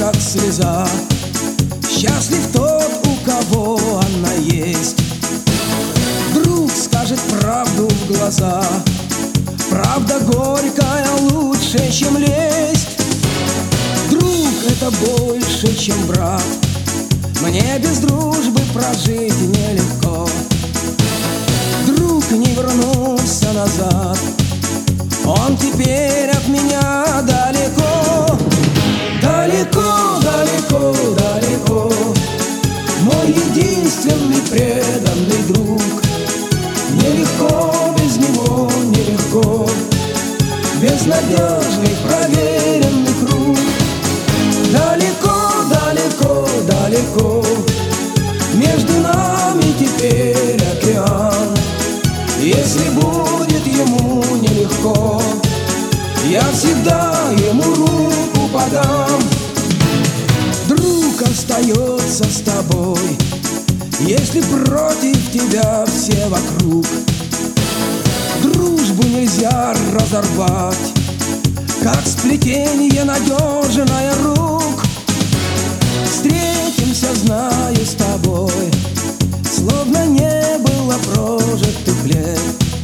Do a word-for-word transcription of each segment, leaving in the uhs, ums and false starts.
как слеза. Счастлив тот, у кого она есть. Друг скажет правду в глаза. Правда горькая лучше, чем лесть. Друг — это больше, чем брат. Мне без дружбы прожить нелегко. Друг не вернулся назад. Он теперь от меня далеко. Далеко, далеко, далеко. Мой единственный преданный друг. Нелегко без него, нелегко. Безнадежный, проверенный круг. Далеко, далеко, далеко. Между нами теперь океан. Если будет ему нелегко, я всегда ему руку подам. Друг остается с тобой, если против тебя все вокруг. Дружбу нельзя разорвать, как сплетение надежное рук. Встретимся, знаю, с тобой, словно не было прожитых лет.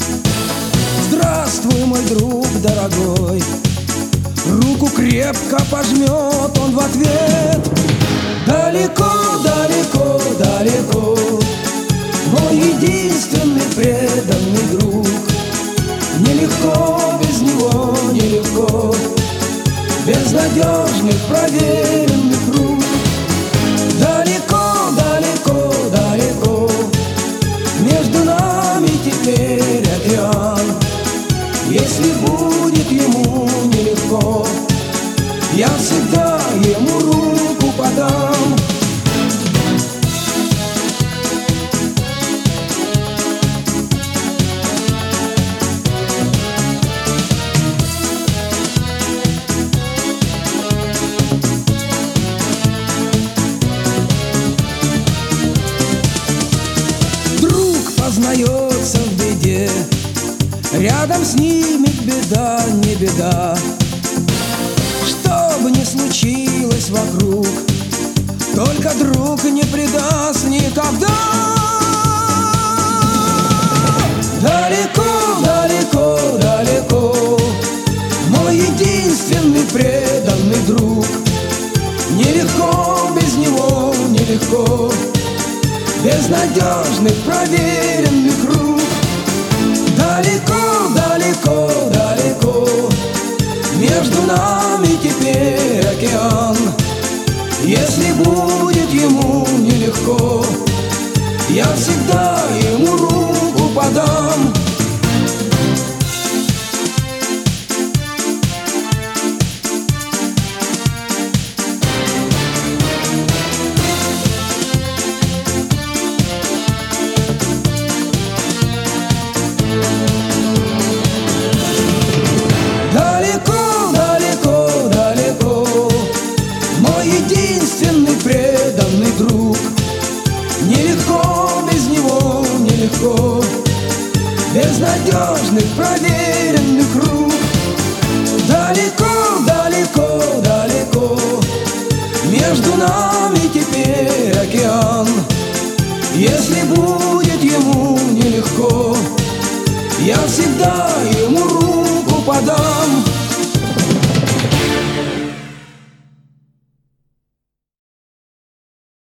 Здравствуй, мой друг дорогой. Руку крепко пожмет он в ответ. Далеко, далеко, далеко. Мой единственный преданный друг. Нелегко без него, нелегко. Безнадежный, проверенный круг. Далеко, далеко, далеко. Между нами теперь океан. Если будет ему нелегко, я всегда ему руку подам. Познается в беде, рядом с ними беда, не беда. Что бы ни случилось вокруг, только друг не предаст никогда. Далеко, далеко, далеко. Мой единственный преданный друг. Нелегко без него, нелегко. Безнадежный, проверенный круг. Далеко, далеко, далеко. Между нами теперь океан. Если будет ему нелегко, я всегда ему руку подам. Единственный преданный друг. Нелегко без него, нелегко. Безнадежный, проверенный круг. Далеко, далеко, далеко. Между нами теперь океан. Если будет ему нелегко, я всегда ему руку подам.